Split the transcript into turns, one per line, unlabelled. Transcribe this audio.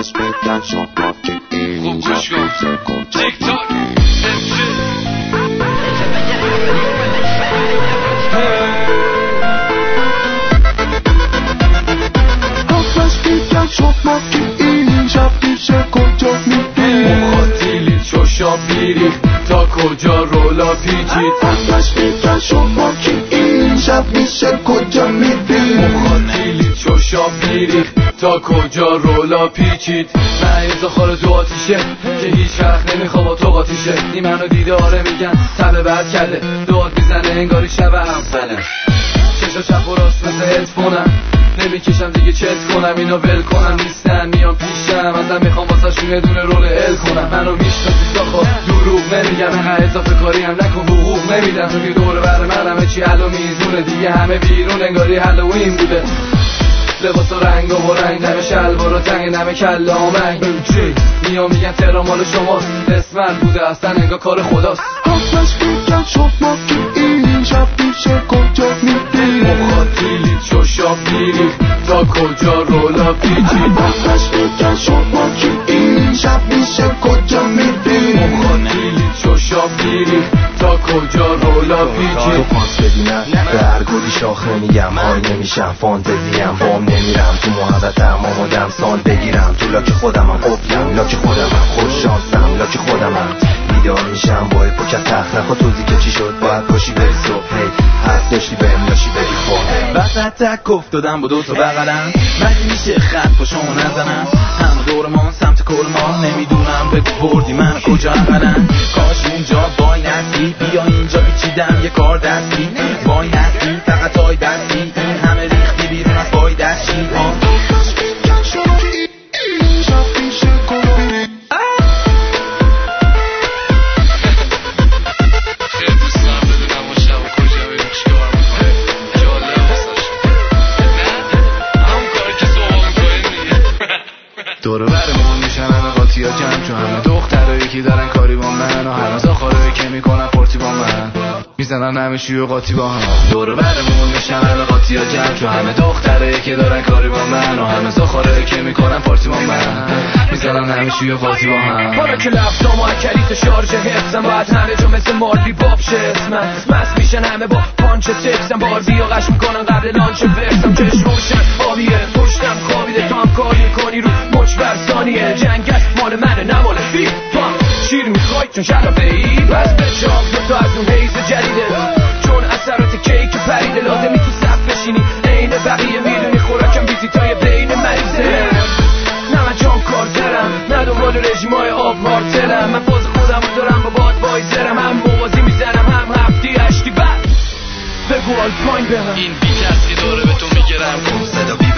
پس بگن شما که اینجا بیشه کجا پس بگن شما که اینجا بیشه کجا میدی
مخاطیلی چوشا بیری تا کجا رولا پیچید
پس بگن شما که اینجا میشه کجا میدی
مخاطیلی چوشا بیری تا کجا رولا پیچید معیز خور دو آتیشه که هیچ وقت نمیخوا با تو قاطیشه این منو دیده آره میگن تبه بد کرده داد میزنه انگاری شب اوله چشا چپ و راست مثل هدفونم نمیکشم دیگه چت کنم اینا ول کنم نیستن میان پیشم ازم میخوام واسه شون یه دونه رول ال کنم منو میشناسی ساخا دروغ نمیگم اینقدر اضافه کاری هم نکن حقوق نمیدم تو که دور بر من همه چی حل و میزونه دیگه همه بیرون انگاری هالوین بوده لباس و رنگ و رنگ نمه شلوار و تنگ نمه کله آمنگ میام میگن تهران مال شماست اسمت بوده اصلا انگار کار خداست
پس بگن شما که اینجا بیشه کجا میدی
مخاطیلی چوشا بیری تا کجا رولا پیچید
پس بگن شما که اینجا بیشه کجا میدی
مخاطیلی چوشا بیری تا کجا رولا پیچید
تو پاس بدینم به هر گلی شاخ نمیگم های نمیشم فانتزیم بام نمیرم تو محبتم آمادم سال بگیرم تو لاک خودمم قفلم لاک خودمم خوش شانسم لاک خودمم بیدار میشم با پاکت تخت نخوا توزی که چی شد باید پاشی بری صبح حرف داشتی بهم داشتی بری خود
وسط تک افتادم با دوتا بغلم مگه میشه خط با شما نزنم هم دور ما سمت کل ما نمیدونم بگو بردی من کجا اولم کاش اونجا وای نستی بیا اینجا بیچیدم یه کار دستی وای نستی فقط های دستی این همه ریختی بیرون از وای دستی
دور برمون میشن همه قاطی ها جمع چون همه دخترایی که دارن کاری با من و همه زاخارایی که میکنن پارتی با من میزنن همه شیو قاطی با هم دور برمون میشن همه قاطی ها جمع چون همه دخترایی که دارن کاری با من و همه زاخارایی که میکنن پارتی با من میزنن همه شیو قاطی با هم حالا که لفتام و کلیت شارژ حفظم باید همه جا مثل ماردی باب شه اسمم مست میشن همه با پانچ سکسم باربی و قش میکنن قبل لانچ ورسم چشم روشن آبیه پشتم خوابیده تو هم کار میکنی رو مچ برسانیه جنگش مال منه نه مال فیلم تو هم شیر میخوای چون شرافه ای بس به چاپ تو از اون حیث جدیده چون اثرات کیک پریده لازمی تو صف بشینی عین بقیه میدونی خوراکم ویزیتای بین مریضه نه من جام کار دارم نه دنبال رژیمای آب مارتلم من فاز خودم رو دارم با باد بایزرم هم موازی میزنم هم هفتی هشتی بس بگو آلپاین به هم این بیت هست که داره به تو میگرم کن صدا